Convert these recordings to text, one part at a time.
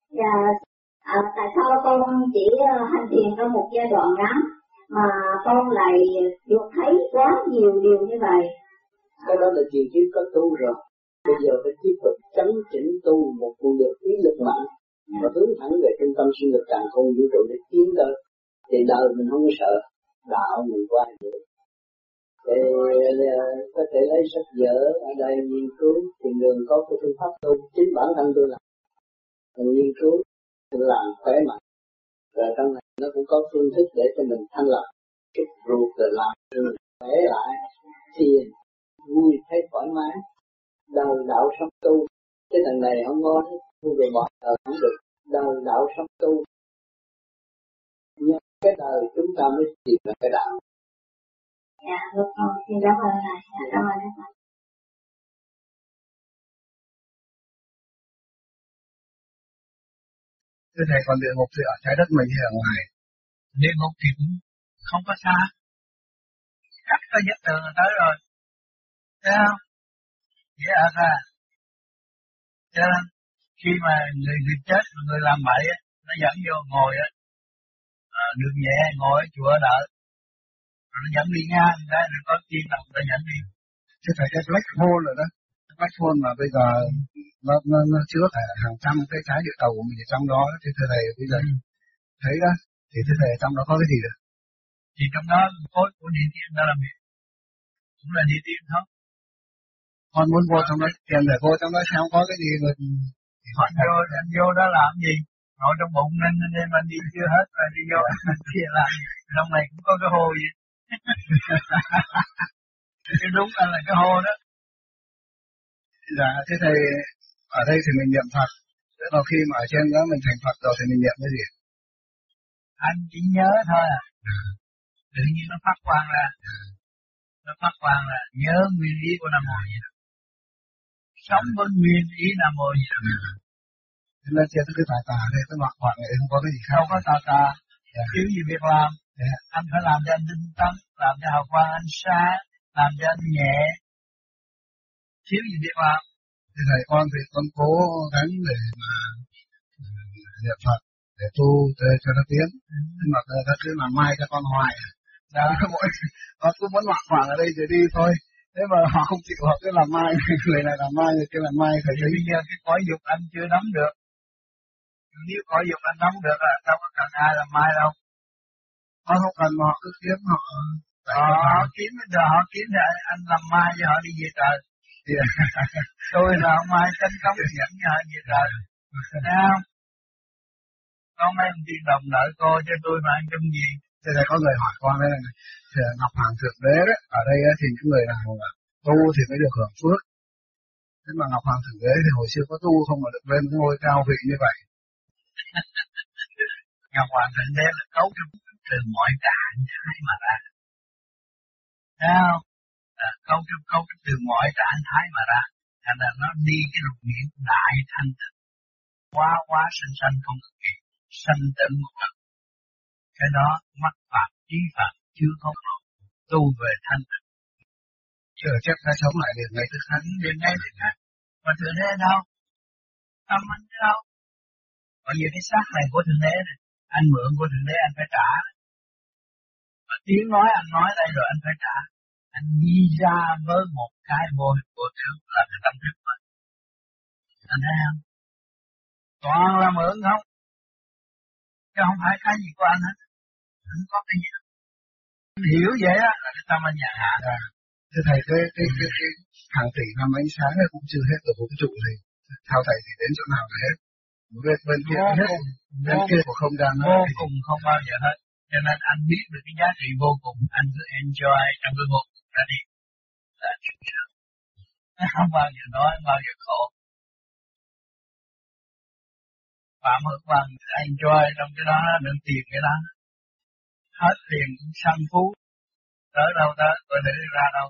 Dạ, tại sao con chỉ hành thiền trong một giai đoạn ngắn mà con lại được thấy quá nhiều điều như vậy? Cái đó là chuyện trước có tu rồi. Bây giờ phải tiếp tục chấn chỉnh tu một nguồn ý lực mạnh và hướng thẳng về trung tâm sinh lực càn khôn vũ trụ để tiến tới. Thì đời mình không có sợ, đạo mình qua được. Để có thể lấy sách vở ở đây nghiên cứu tìm đường có cái phương pháp tu. Chính bản thân tôi làm, mình nghiên cứu, mình làm khỏe mạnh. Rồi trong này nó cũng có phương thức để cho mình thanh lập, chút ruột rồi làm cho mình khỏe lại, thiền, vui thấy thoải mái. Đời đạo sống tu, cái thằng này không ngon, không về bỏ đời không được. Đời đạo sống tu, nhưng cái đời chúng ta mới tìm được cái đạo. Dạ, được rồi, xin cảm ơn thầy, cảm ơn thầy. Thưa thầy, còn địa ngục thì ở trái đất mình hay ở ngoài? Địa ngục thì cũng không có xa, cắt tới giấc tường là tới rồi, thấy không? Dễ ở ra. Cho nên khi mà người chết mà người làm bậy á, nó dẫn vô ngồi á, đường nhẹ ngồi ở chùa đợi, rồi nó dẫn đi ngang, đấy, rồi có tiên đồng nó dẫn đi. Thưa thầy, cái black hole rồi đó, cái black hole mà bây giờ nó chứa cả hàng trăm cái trái địa cầu của mình ở trong đó, thì thưa thầy bây giờ thấy đó, thì thưa thầy trong đó có cái gì được? Thì trong đó khối của địa tiên đó là việc, cũng là địa tiên thôi. Con muốn vô trong đó, tiền để vô trong đó xem có cái gì mà anh vô đó làm gì? Ngồi trong bụng nên anh đi chưa hết rồi đi vô kia làm gì? Trong này cũng có cái hồ gì? Cái đúng là cái hồ đó. Dạ, thế thầy ở đây thì mình niệm Phật, thế vào khi mà ở trên đó mình thành Phật rồi thì mình niệm cái gì? Anh chỉ nhớ thôi à. Tự nhiên nó phát quang ra. Nó phát quang là nhớ nguyên lý của Nam Mô Di Đà. Sống với nguyên ý Nam Mô Di Đà. Thế nên trên cái tà đây, cái loạn loạn này không có cái gì khác. Không có tà. Thiếu gì việc làm. Anh phải làm cho anh tinh tấn, làm cho hào quang anh sáng, làm cho anh nhẹ. Thiếu gì việc làm. Thế thầy con thì con cố gắng để mà niệm Phật, để tu cho nó tiến. Nhưng mà ta cứ làm mai cho con hoài. Đó, con cứ muốn loạn loạn ở đây rồi đi thôi. Thế mà họ không chịu, họ cứ làm mai, người này làm mai, người kia làm mai. Thì bây giờ cái cõi dục anh chưa nắm được. Nếu cõi dục anh nắm được là đâu có cần ai làm mai đâu. Họ không cần mà họ cứ kiếm họ. Họ kiếm rồi họ kiếm rồi anh làm mai cho họ đi về trời. Tôi là mai tranh công dẫn cho họ về trời. Thấy không? Có mấy ông tiên đồng nợ cô cho tôi mà ăn chung gì. Thế này có người hỏi con đây này, thì Ngọc Hoàng Thượng Đế đấy, ở đây thì những người nào tu thì mới được hưởng phước. Thế mà Ngọc Hoàng Thượng Đế thì hồi xưa có tu không mà được lên ngôi cao vị như vậy. Ngọc Hoàng Thượng Đế là cấu trúc từ mọi trạng thái mà ra. Thấy không? Cấu trúc từ mọi trạng thái mà ra. Thành ra nó đi cái lục nghĩa đại thanh tịnh. Quá sanh không cực kỳ. Sanh tịnh một lần. Cái đó mắt phạm, trí phạm chưa có lộ. Tu về thanh tịnh. Chưa chắc ta sống lại được ngay tức khắc. Đến ngay tức khắc. Mà Thượng Đế đâu? Tâm anh đâu? Bởi vì cái xác này của Thượng Đế này, anh mượn của Thượng Đế anh phải trả. Và tiếng nói anh nói đây rồi anh phải trả. Anh đi ra với một cái vô hình vô tướng là cái tâm thức mình. Anh thấy không? Toàn là mượn không? Chứ không phải cái gì của anh hết. Không có cái gì. Anh hiểu vậy á là cái tâm anh nhàn hạ. Thưa thầy, cái hàng tỷ năm ánh sáng này cũng chưa hết ở vũ trụ thì theo thầy thì đến chỗ nào là hết? Bên kia hết, bên kia của không gian vô cùng không bao giờ hết. Cho nên anh biết được cái giá trị vô cùng, anh cứ enjoy trong cái vô cùng ra đi. Là chuyện đó. Nó không bao giờ nói, bao giờ khổ. Phạm Hữu Bằng enjoy trong cái đó, đừng tìm cái đó. Hết tiền cũng sân phú. Tới đâu tới, tôi để ra đâu.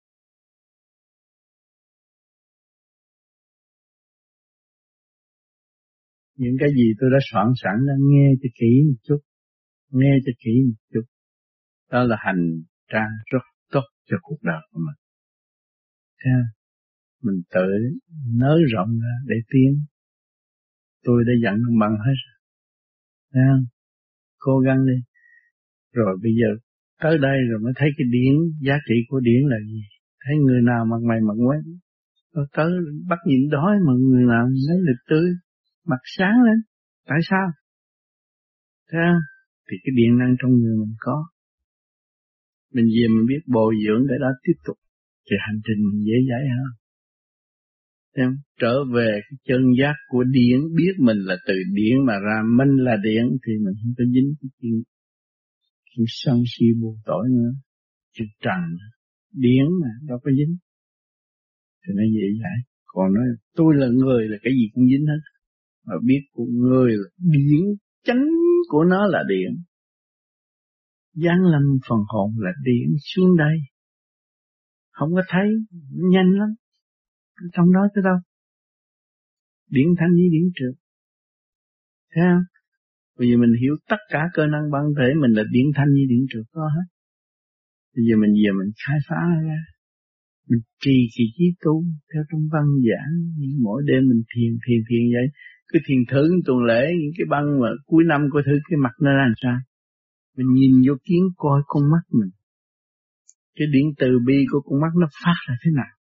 Những cái gì tôi đã soạn sẵn đó, nghe cho kỹ một chút. Nghe cho kỹ một chút. Đó là hành trang rất tốt cho cuộc đời của mình. Thế mình tự nới rộng ra để tiến. Tôi đã dặn ông bằng hết. Thấy không? Cố gắng đi. Rồi bây giờ tới đây rồi mới thấy cái điển, giá trị của điển là gì. Thấy người nào mặt mày mặt quét, tôi tới bắt nhịn đói mà người nào lấy lịch tươi, mặt sáng lên. Tại sao? Thấy không? Thì cái điện năng trong người mình có. Mình về mình biết bồi dưỡng để đó tiếp tục. Thì hành trình mình dễ dãi hơn. Thấy không? Trở về cái chân giác của điển, biết mình là từ điển mà ra, mình là điển, thì mình không có dính cái chuyện sân si buồn tội nữa. Chuyện trần, điển mà, đâu có dính. Thì nó dễ dãi. Còn nói tôi là người là cái gì cũng dính hết. Mà biết của người là điển, chánh của nó là điển. Giáng lâm phần hồn là điển xuống đây. Không có thấy, nhanh lắm. Trong đó tới đâu? Điển thanh với điển trượt. Thấy không? Bây giờ mình hiểu tất cả cơ năng bản thể mình là điển thanh với điển trượt có hết. Bây giờ mình về mình khai phá ra. Mình trì kỳ trí tu theo trong văn giảng. Mỗi đêm mình thiền vậy. Cứ thiền thử tuần lễ những cái băng mà cuối năm coi thử cái mặt nó làm sao. Mình nhìn vô kiến coi con mắt mình. Cái điển từ bi của con mắt nó phát ra thế nào.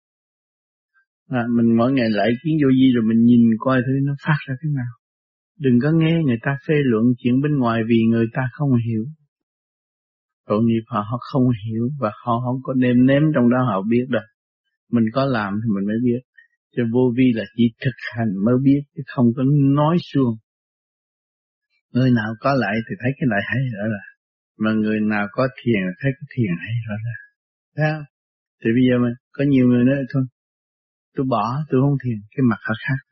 Mình mỗi ngày lại kiến vô vi rồi mình nhìn coi thử nó phát ra thế nào. Đừng có nghe người ta phê luận chuyện bên ngoài vì người ta không hiểu. Tội nghiệp họ không hiểu và họ không có nêm trong đó họ biết đâu. Mình có làm thì mình mới biết. Cho vô vi là chỉ thực hành mới biết chứ không có nói suông. Người nào có lại thì thấy cái lại hay rõ ràng. Mà người nào có thiền là thấy cái thiền hay rõ ràng. Thấy không? Thì bây giờ mà có nhiều người nói thôi, tôi bỏ, tôi không thiền, cái mặt họ khác.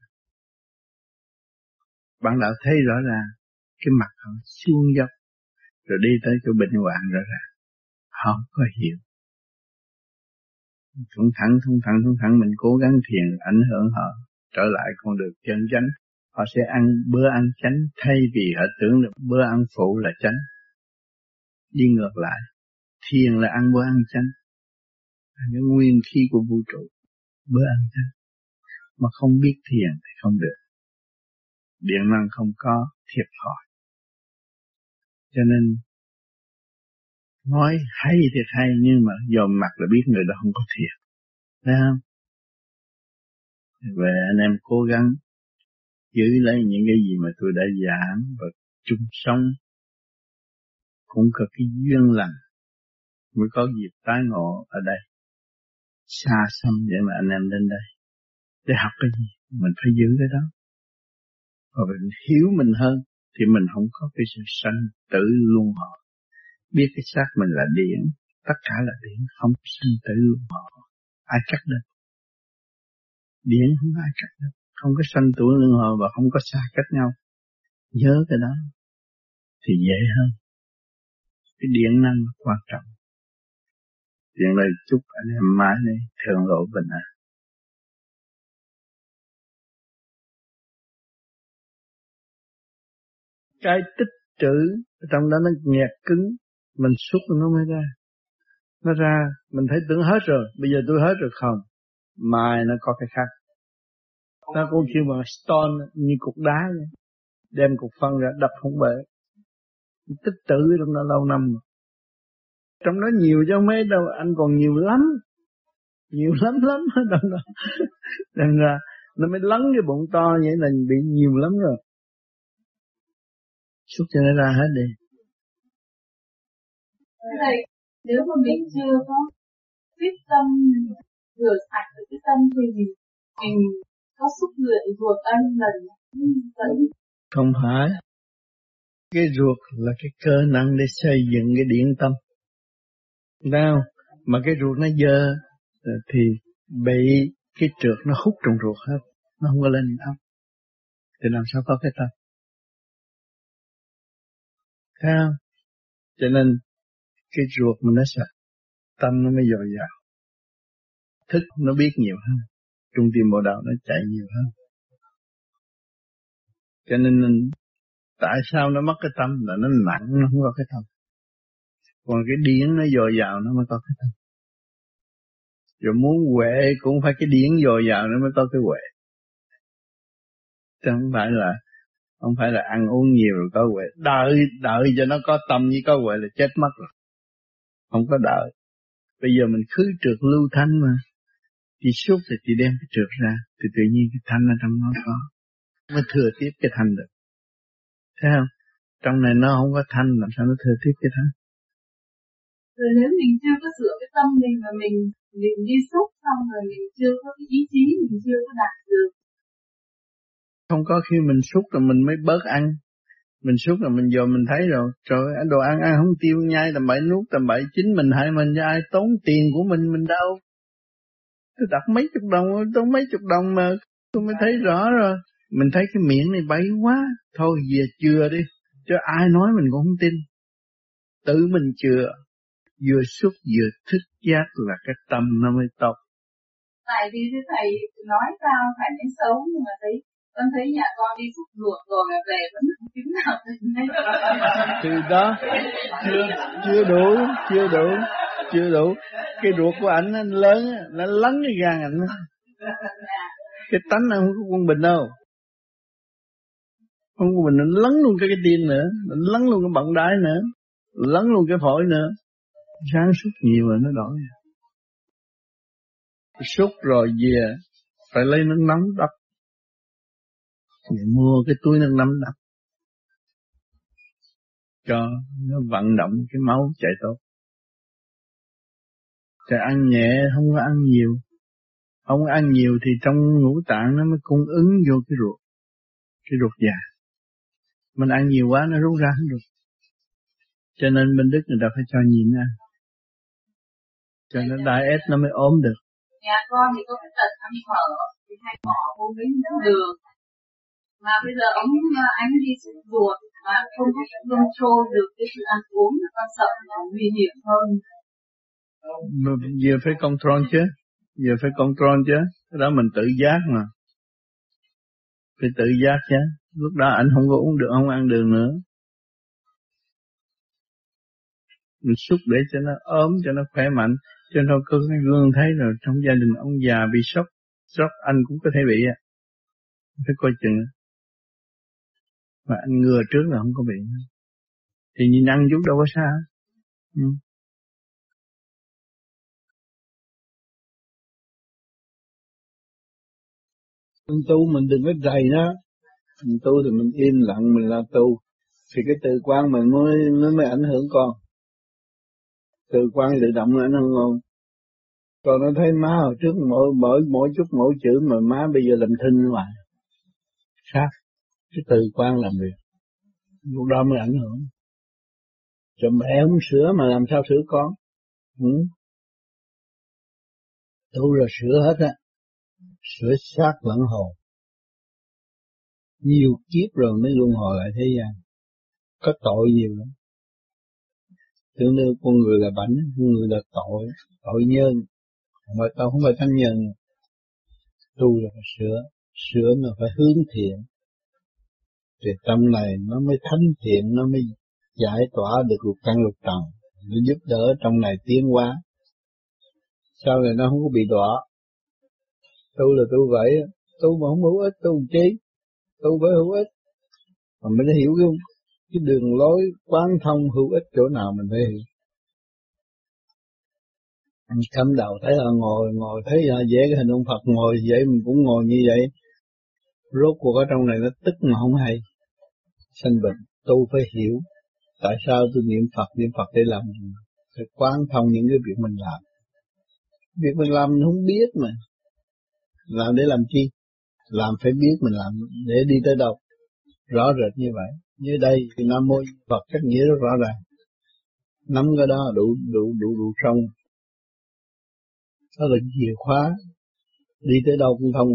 Bạn đạo thấy rõ ràng, cái mặt họ xuống dốc, rồi đi tới chỗ bệnh hoạn rõ ràng. Họ không có hiểu. Thủng thẳng, mình cố gắng thiền, ảnh hưởng họ, trở lại con đường chân chánh. Họ sẽ ăn bữa ăn chánh, thay vì họ tưởng được bữa ăn phụ là chánh. Đi ngược lại, thiền là ăn bữa ăn chánh. Cái nguyên khí của vũ trụ, bữa ăn chánh. Mà không biết thiền thì không được. Điện năng không có, thiệt thòi. Cho nên, nói hay thiệt hay, nhưng mà dòm mặt là biết người đó không có thiền. Thấy không? Về anh em cố gắng giữ lấy những cái gì mà tôi đã giảng và chung sống. Cũng có cái duyên lành mới có dịp tái ngộ ở đây. Xa xăm để mà anh em lên đây. Để học cái gì? Mình phải giữ cái đó. Và mình hiểu mình hơn thì mình không có cái sự sanh tử luân hồi. Biết cái xác mình là điển, tất cả là điển, không sanh tử luân hồi. Ai cắt được? Điển không ai cắt được. Không có sanh tử luân hồi và không có xa cách nhau. Nhớ cái đó thì dễ hơn. Cái điện năng quan trọng. Điện lời chúc anh em mãi đây thường lộ bình an. Cái tích trữ trong đó nó nghẹt cứng, mình xúc nó mới ra. Nó ra, mình thấy tưởng hết rồi, bây giờ tôi hết rồi không. Mai nó có cái khác. Nó cũng kêu bằng stone như cục đá vậy. Đem cục phân ra đập không bể. Tích trữ trong đó lâu năm. Trong đó nhiều chứ mấy đâu, anh còn nhiều lắm. Nhiều lắm ở trong đó. Nên ra nó mới lấn cái bụng to vậy là bị nhiều lắm rồi. Xúc cho nó ra hết đi. Thầy, nếu mà mình chưa có quyết tâm rửa sạch được cái tâm thì mình có xúc luyện ruột âm lần vậy? Không phải. Cái ruột là cái cơ năng để xây dựng cái điển tâm. Đâu? Mà cái ruột nó dơ thì bị cái trượt nó hút trong ruột hết. Nó không có lên tâm. Thì làm sao có cái tâm? Thấy không? Cho nên cái ruột mình nó sạch, tâm nó mới dồi dào. Thức nó biết nhiều hơn, trung tim bộ đạo nó chạy nhiều hơn. Cho nên tại sao nó mất cái tâm là nó nặng, nó không có cái tâm. Còn cái điển nó dồi dào nó mới có cái tâm. Rồi muốn huệ cũng phải cái điển dồi dào nó mới có cái huệ. chứ không phải là ăn uống nhiều rồi có huệ. Đợi cho nó có tâm với có huệ là chết mất rồi. Không có đợi. Bây giờ mình khứ trượt lưu thanh mà. Chị xúc thì chị đem cái trượt ra, thì tự nhiên cái thanh ở trong nó có. Mới thừa tiếp cái thanh được. Thấy không? Trong này nó không có thanh, làm sao nó thừa tiếp cái thanh? Rồi nếu mình chưa có sửa cái tâm mình mà mình đi xúc xong rồi mình chưa có cái ý chí, mình chưa có đạt được. Không có khi mình xúc rồi mình mới bớt ăn. Mình xúc rồi mình vô mình thấy rồi, trời ơi, đồ ăn không tiêu, nhai tầm bậy, nuốt tầm bậy, chính mình hại mình, cho ai tốn tiền của mình đâu. Tôi đặt mấy chục đồng, tốn mấy chục đồng mà tôi mới thấy rõ rồi. Mình thấy cái miệng này bậy quá, thôi về chừa đi, cho ai nói mình cũng không tin. Tự mình chừa, vừa xúc vừa thức giác là cái tâm nó mới tốt. Tại vì thầy nói sao phải đến xấu, nhưng mà con thấy nhà con đi xúc ruột rồi mà về vẫn không kiếm nào thì đó chưa đủ. Cái ruột của ảnh nó lớn, nó lấn cái gan ảnh. Cái tánh nó không có quân bình đâu. Không có bình, nó lấn luôn cái tim nữa, nó lấn luôn cái bận đái nữa, lấn luôn cái phổi nữa. Sáng suốt nhiều rồi nó đổi. Xúc rồi về phải lấy nước nóng đắp. Để mua cái túi nước nóng đắp cho nó vận động cái máu chạy tốt. Thì ăn nhẹ, không có ăn nhiều. Không có ăn nhiều thì trong ngũ tạng nó mới cung ứng vô cái ruột già. Mình ăn nhiều quá nó rút ra không được. Cho nên bên Đức người ta phải cho nhịn ăn, cho nó diet nó mới ốm được. Nhà con thì có cái tật ăn phở thì hay bỏ vô miếng đường. Mà bây giờ anh đi xúc ruột mà không có control được cái sự ăn uống, con sợ nó nguy hiểm hơn. Giờ phải control chứ. Cái đó mình tự giác mà. Phải tự giác chứ. Lúc đó anh không có uống được, không ăn đường nữa. Mình xúc để cho nó ốm, cho nó khỏe mạnh. Cho nên có cái gương thấy rồi, trong gia đình ông già bị sốc anh cũng có thể bị á. Phải coi chừng. Mà anh ngừa trước là không có bị. Thì nhìn ăn chút đâu có sao. Tu mình đừng có rầy nó. Mình tu thì mình im lặng, mình là tu. Thì cái từ quan mình nó mới ảnh hưởng con. Từ quan tự động nó ảnh hưởng con. Còn nó thấy má hồi trước mỗi chút mỗi chữ mà má bây giờ làm thinh hoài. Khác. Cái từ quan làm việc. Lúc đó mới ảnh hưởng. Cho mẹ không sửa mà làm sao sửa con. Tu rồi sửa hết á. Sửa xác lẫn hồn. Nhiều kiếp rồi mới luân hồi lại thế gian. Có tội nhiều lắm. Tưởng như con người là bảnh, con người là tội nhân. Mà tao không phải thánh nhân. Tu là phải sửa là phải hướng thiện. Thì tâm này nó mới thánh thiện, nó mới giải tỏa được lục căn lục trần. Nó giúp đỡ trong này tiến hóa. Sau này nó không có bị đọa. Tu là tu vậy, tu mà không hữu ích, tu chi? Tu phải hữu ích. Mà mình hiểu cái đường lối quán thông hữu ích chỗ nào mình phải hiểu. Cắm đầu thấy là ngồi thấy vẽ cái hình ông Phật ngồi vậy mình cũng ngồi như vậy. Rốt cuộc ở trong này nó tức mà không hay. Sanh bệnh, tu phải hiểu. Tại sao tôi niệm Phật để làm gì? Phải quán thông những cái việc mình làm. Việc mình làm mình không biết mà. Làm để làm chi? Làm phải biết mình làm để đi tới đâu. Rõ rệt như vậy. Như đây thì Nam Mô Phật cách nghĩa rất rõ ràng. Nắm cái đó đủ xong. Đó là chìa khóa. Đi tới đâu cũng thông.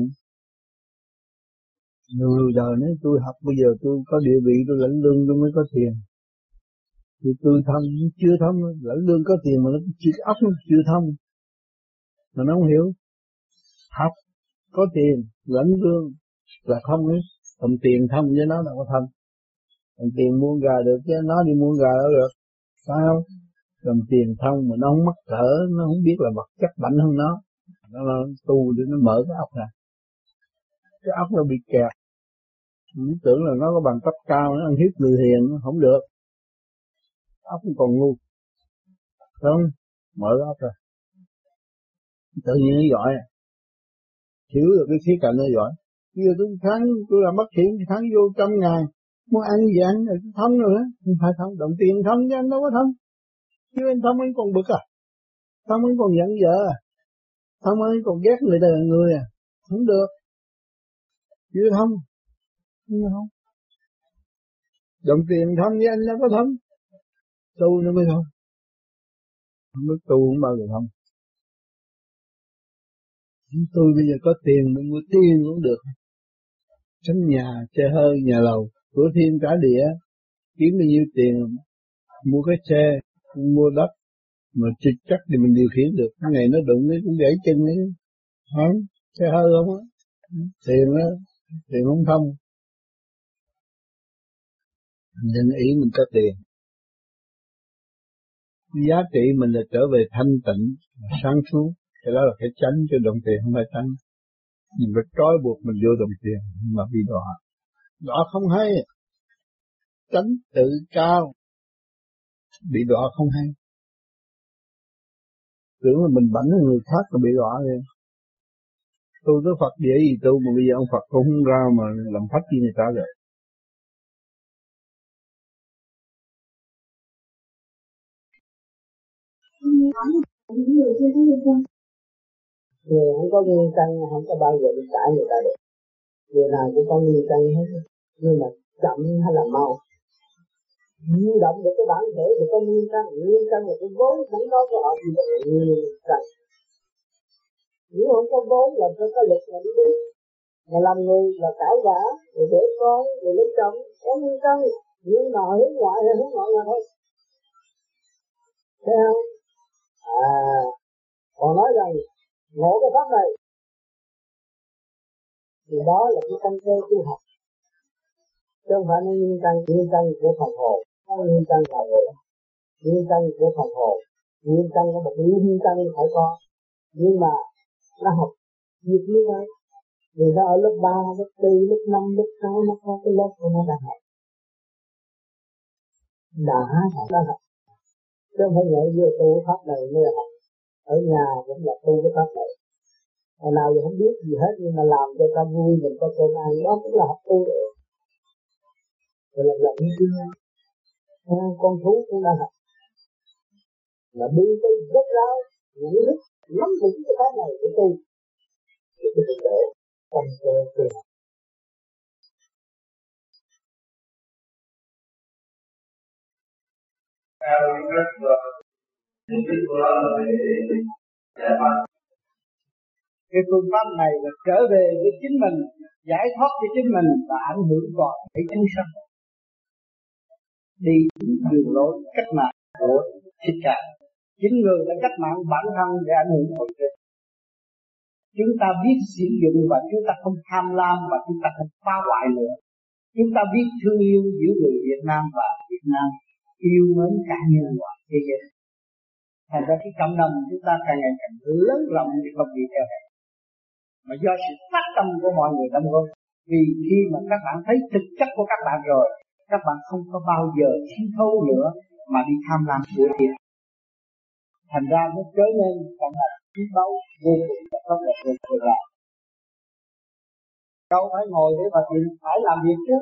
Người đời nói tôi học bây giờ tôi có địa vị tôi lãnh lương tôi mới có tiền. Thì tôi thông chưa thông, lãnh lương có tiền mà nó óc nó chưa thông. Mà nó không hiểu. Học có tiền, lãnh lương là thông ấy. Còn tiền thông với nó đâu có thông. Còn tiền mua gà được chứ nó đi mua gà đâu được. Sao? Còn tiền thông mà nó không mắc cỡ, nó không biết là vật chất mạnh hơn nó. Nó tu để nó mở cái óc ra. Cái óc nó bị kẹt. Mình tưởng là nó có bằng cấp cao, nó ăn hiếp người hiền, nó không được. Óc cũng còn ngu. Không, mở óc ra. Tự nhiên nó giỏi. Hiểu được cái khía cạnh nó giỏi. Bây giờ tôi làm bất thiện, tháng vô 100.000. Muốn ăn gì ăn, rồi thông rồi đó. Không phải thông, đồng tiền thông chứ anh đâu có thông. Chứ anh thông anh còn bực à. Thông anh còn giận vợ à. Thông anh còn ghét người à. Không được. Chứ thông. Không. Đồng tiền thông với anh đâu có thông. Tu nó mới thông. Không biết tu không bao giờ thông. Tôi bây giờ có tiền tôi mua tiền cũng được. Sắm nhà, xe hơi, nhà lầu, cửa thiên cả địa, kiếm bao nhiêu tiền, mua cái xe, mua đất, mà chắc thì mình điều khiển được. Cái ngày nó đụng cái cũng gãy chân ấy, không? Xe hơi không á, tiền không thông. Nên ý mình có tiền. Giá trị mình là trở về thanh tịnh, sáng suốt, cái đó là cái tránh cho đồng tiền không phải tránh. Mình phải trói buộc mình vô đồng tiền mà bị đọa. Đọa không hay. Tránh tự cao. Bị đọa không hay. Tưởng là mình bảnh người khác là bị đọa vậy. Tôi có Phật dễ gì tu mà bây giờ ông Phật cũng không ra mà làm phách chi người ta rồi. Người không có nguyên căn không có bao giờ đi cãi người ta được. Người nào cũng có nguyên căn hết. Nhưng mà chậm hay là mau. Như động được cái bản thể thì có nguyên căn là cái vốn sẵn có của họ thì là nguyên căn. Nếu không có vốn làm sao có lực mà đi đi. Mà làm người là cãi vã, rồi để con, rồi lấy chồng, có nguyên căn. Nhưng mà hướng ngoại hay hướng nội là thôi. Thấy không? Còn nói rằng ngộ cái pháp này thì đó là cái căn cơ tu học, chứ không phải nguyên căn của phần hồn, không nguyên căn là người, nguyên căn của phần hồn, nguyên căn có một nguyên căn phải có, nhưng mà nó học việc như vậy, vì nó ở lớp 3, lớp 4, lớp 5, lớp 6 nó có cái lớp của nó đã học, chứ không phải nhảy vô tu pháp này mới học, ở nhà cũng là tu cái pháp này. Hồi nào giờ không biết gì hết nhưng mà làm cho ta vui mình có cơm ăn đó cũng là học tu rồi. Rồi làm như thế nào? Con thú cũng đã học. Mà đi tới rất ráo, những lúc lắm vững cái pháp này của tu. Thì cái thực tế tâm cơ tu học. Cái phương pháp này là trở về với chính mình, giải thoát cho chính mình và ảnh hưởng còn để chúng sanh. Đi đường lối cách mạng của Thích Ca. Chính người đã cách mạng bản thân để ảnh hưởng mọi người. Chúng ta biết sử dụng và chúng ta không tham lam và chúng ta không phá hoại nữa. Chúng ta biết thương yêu giữa người Việt Nam và Việt Nam, yêu mến cả nhân loại thế giới. Thành ra cái cộng đồng chúng ta càng ngày càng lớn rộng để không bị theo hẹp. Mà do sự phát tâm của mọi người đóng góp. Vì khi mà các bạn thấy thực chất của các bạn rồi, các bạn không có bao giờ chiến thấu nữa mà đi tham lam của thiệt. Thành ra nó trở nên cộng đồng chiến đấu vô cùng và tốt đẹp vô cùng là. Đâu phải ngồi để mà chuyện phải làm việc chứ.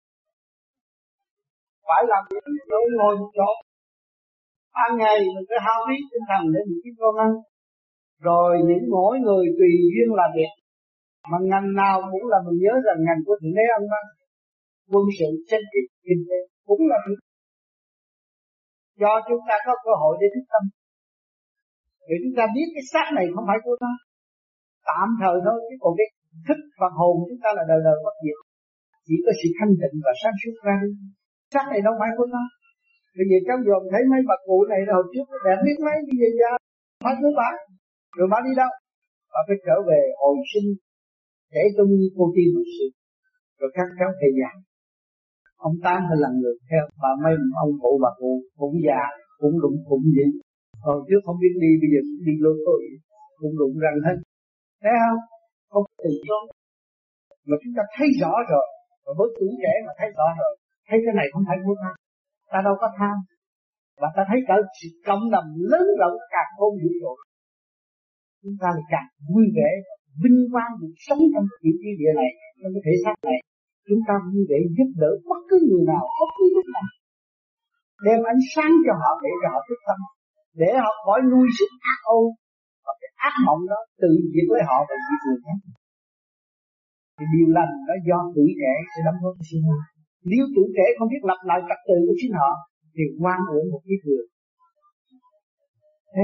Phải làm việc rồi ngồi một chỗ. Ban ngày mình phải hao phí tinh thần để mình kiếm công ăn. Rồi mỗi người tùy duyên là việc. Mà ngành nào cũng là mình nhớ rằng ngành của Thượng Đế ông đó. Quân sự, chính trị, kinh tế cũng là việc. Do chúng ta có cơ hội để thức tâm. Để chúng ta biết cái xác này không phải của ta. Tạm thời thôi, chứ còn cái thức và hồn chúng ta là đời đời bất diệt. Chỉ có sự thanh tịnh và sáng suốt ra đi. Xác này đâu phải của ta. Bây giờ cháu dòm thấy mấy bà cụ này hồi trước đẹp biết mấy, bây giờ ra phải của bà. Rồi bà đi đâu? Bà phải trở về hồi sinh để tung như cô tiên hồi sinh. Rồi các cháu thầy già. Ông Tám phải là người theo. Và mấy ông cụ bà cụ cũng già, cũng đụng cũng gì. Hồi trước không biết đi, bây giờ cũng đi lô tô cũng đụng răng hết. Thấy không? Không từ chối. Mà chúng ta thấy rõ rồi. Rồi với tuổi trẻ mà thấy rõ rồi, thấy cái này không phải của ta đâu có tham, và ta thấy cả cộng đồng lớn rộng càng không vũ trụ, chúng ta lại càng vui vẻ, vinh quang được sống trong cái địa này, trong cái thể xác này. Chúng ta vui vẻ giúp đỡ bất cứ người nào, bất cứ lúc nào, đem ánh sáng cho họ để cho họ thức tâm, để họ khỏi nuôi sức ác ôn, và cái ác mộng đó tự diệt với họ và diệt người khác. Thì điều lành đó do tuổi trẻ sẽ đóng góp cho sinh hoạt. Nếu tuổi trẻ không biết lập lại trật tự của chính họ thì oan uổng một ít người. Thế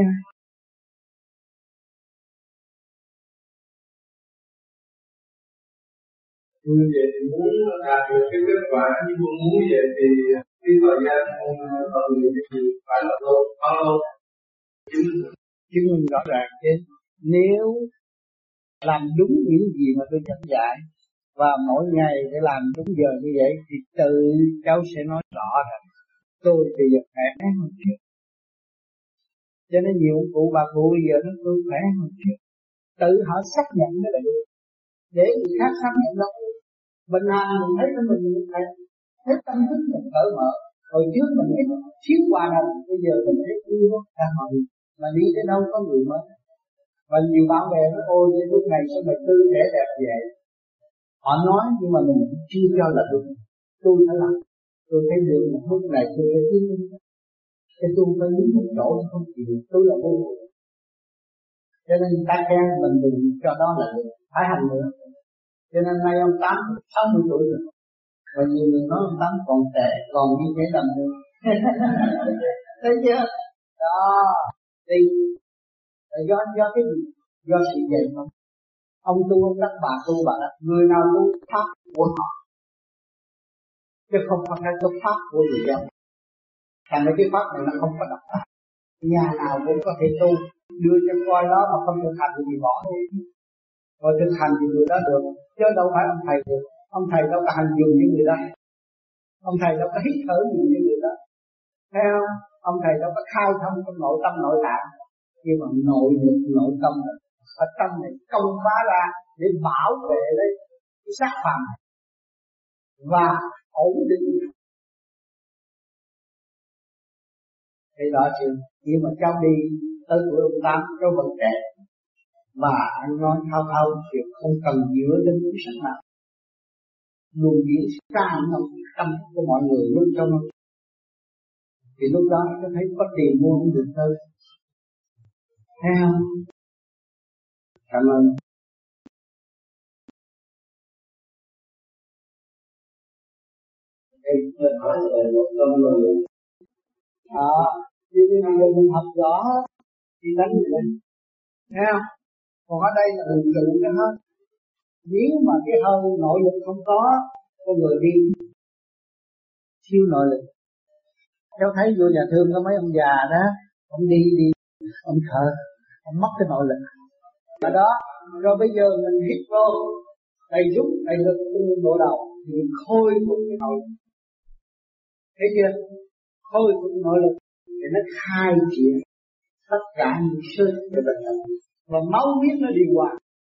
như vậy thì muốn đạt được cái kết quả như muốn vậy thì cái thời gian con người thì phải là lâu, bao lâu? Chứng minh rõ ràng chứ. Nếu làm đúng những gì mà tôi dẫn dạy và mỗi ngày để làm đúng giờ như vậy thì tự cháu sẽ nói rõ rằng tôi bây giờ khỏe hơn trước. Cho nên nhiều cụ bà cụ bây giờ nó tôi khỏe hơn trước. Tự họ xác nhận cái là được. Để người khác xác nhận đâu. Bình an mình thấy cái mình thấy tâm thức mình cởi mở. Hồi trước mình thấy thiếu hòa đồng, bây giờ mình thấy yêu đang hòa đồng. Mà đi tới đâu có người mới. Và nhiều bạn bè nói ôi cái lúc này sao mày tư trẻ đẹp vậy. Họ nói nhưng mà mình chưa cho là đúng. Tôi phải làm. Tôi thấy được một lúc này tôi phải tiến lên. Cái tôi phải đứng một chỗ không chịu. Tôi là vô cùng. Cho nên ta khen mình đừng cho đó là được. Phải hành nữa. Cho nên nay ông Tám 60 tuổi rồi. Và nhiều người nói ông Tám còn trẻ, còn như thế làm được. Thấy chưa? Đó. Thì do cái gì? Do sự dạy không? Ông tu ông đắc, bà tu bà đắc. Người nào tu pháp của họ, chứ không phải cái pháp của người dân. Thành ra cái pháp này nó không có độc pháp. Nhà nào cũng có thể tu, đưa cho coi đó mà không thực hành thì bỏ đi. Rồi thực hành thì người đó được, chứ đâu phải ông thầy được. Ông thầy đâu có hành dùng như người đó. Ông thầy đâu có hít thở nhiều như người đó. Thấy không? Ông thầy đâu có khai thông trong nội tâm nội tạng. Nhưng mà nội tâm này, ở tâm này công phá ra để bảo vệ lấy cái xác phàm này và ổn định. Thì đó chứ, nhưng mà cháu đi tới tuổi ông Tám, cháu vẫn trẻ và anh nói thao thì không cần dựa đến cuốn sách nào, luôn diễn tràn trong tâm của mọi người luôn trong nó. Thì lúc đó tôi thấy có tiền mua không được thôi. Thấy không? Cảm ơn. Em hỏi về một tâm người. Thì bây giờ mình học rõ thì đánh mình. Thấy không? Còn ở đây là mình tự cho hết. Nếu mà cái hơi nội lực không có người đi siêu nội lực. Cháu thấy vô nhà thương có mấy ông già đó, ông đi, ông thở, ông mất cái nội lực. Ở đó, rồi bây giờ mình hít vô, đầy rút, đầy lực trong bộ đầu, thì mình khôi phục cái nội lực. Thấy chưa? Khôi phục nội lực, thì nó khai triển tất cả những sự về bệnh tật. Và máu huyết nó điều hòa.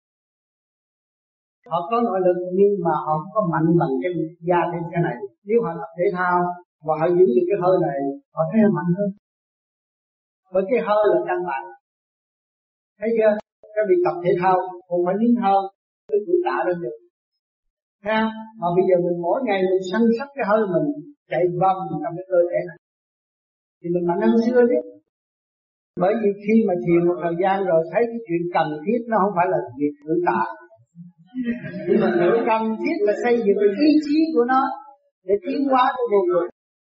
Họ có nội lực nhưng mà họ không có mạnh bằng cái da thêm cái này. Nếu họ tập thể thao và họ giữ được cái hơi này, họ thấy họ mạnh hơn. Bởi cái hơi là căn bản. Thấy chưa? Các vị tập thể thao không phải nín hơn, cái tuổi tạ lên được. Thấy không? Mà bây giờ mình mỗi ngày mình săn sóc cái hơi mình chạy vòng trong cái cơ thể này, thì mình mạnh hơn xưa chứ. Bởi vì khi mà thiền một thời gian rồi thấy cái chuyện cần thiết nó không phải là việc tự tạ. Nhưng mà sự cần thiết là xây dựng cái ý chí của nó để tiến hóa cái vô ngực.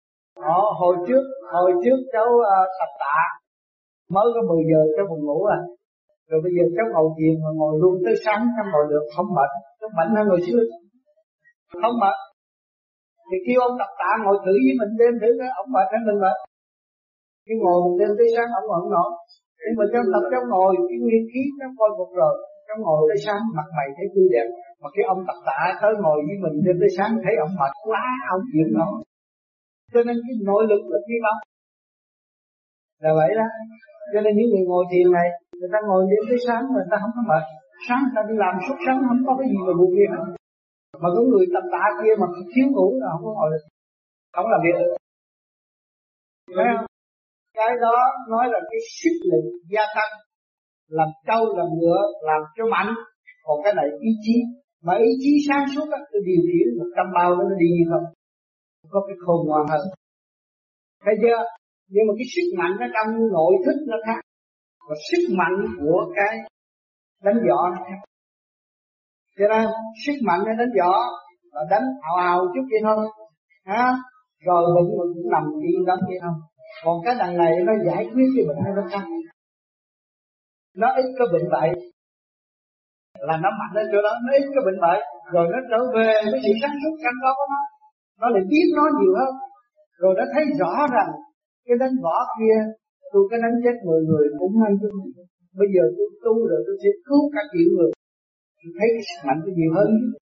Hồi trước cháu tập tạ mới có 10 giờ cháu buồn ngủ à. Rồi bây giờ cháu ngồi thiền mà ngồi luôn tới sáng cháu ngồi được không mệt. Cháu mạnh hơn hồi xưa. Không mệt. Thì khi ông tập tạ ngồi thử với mình đêm thử cái ông mệt hay mình mệt. Khi ngồi một đêm tới sáng ông không nổi. Nhưng mà cháu tập cháu ngồi cái nguyên khí cháu coi phục rồi. Cháu ngồi tới sáng mặt mày thấy tươi đẹp. Mà khi ông tập tạ tới ngồi với mình đêm tới sáng thấy ông mệt quá, ông chịu nổi. Cho nên cái nội lực là phi bao. Là vậy đó. Cho nên những người ngồi thiền này, người ta ngồi đêm tới sáng mà người ta không có mệt. Sáng người ta đi làm suốt sáng không có cái gì mà buồn kia hết. Mà có người tầm tạ kia mà thiếu ngủ là không có ngồi được, không làm việc được. Thấy không? Cái đó nói là cái sức lực gia tăng, làm trâu làm ngựa, làm cho mạnh. Còn cái này ý chí, mà ý chí sáng suốt á, tôi điều khiển 100 bao nó đi như không, có cái khôn ngoan hơn. Thấy chưa? Nhưng mà cái sức mạnh nó trong nội thức nó khác, và sức mạnh của cái đánh võ nó khác. Cho nên sức mạnh nó đánh võ là đánh ào ào chút vậy thôi, ha, rồi bệnh mình cũng nằm yên lắm vậy thôi. Còn cái đằng này nó giải quyết cái bệnh này nó khác, nó ít có bệnh bậy, là nó mạnh ở chỗ đó, nó ít cái bệnh bậy, rồi nó trở về với sự sáng suốt căn có của nó lại biết nó nhiều hơn, rồi nó thấy rõ rằng cái đánh võ kia tôi cái đánh chết 10 người cũng hay chứ, bây giờ tôi tu rồi tôi sẽ cứu cả triệu người, tôi thấy cái sức mạnh tôi nhiều hơn.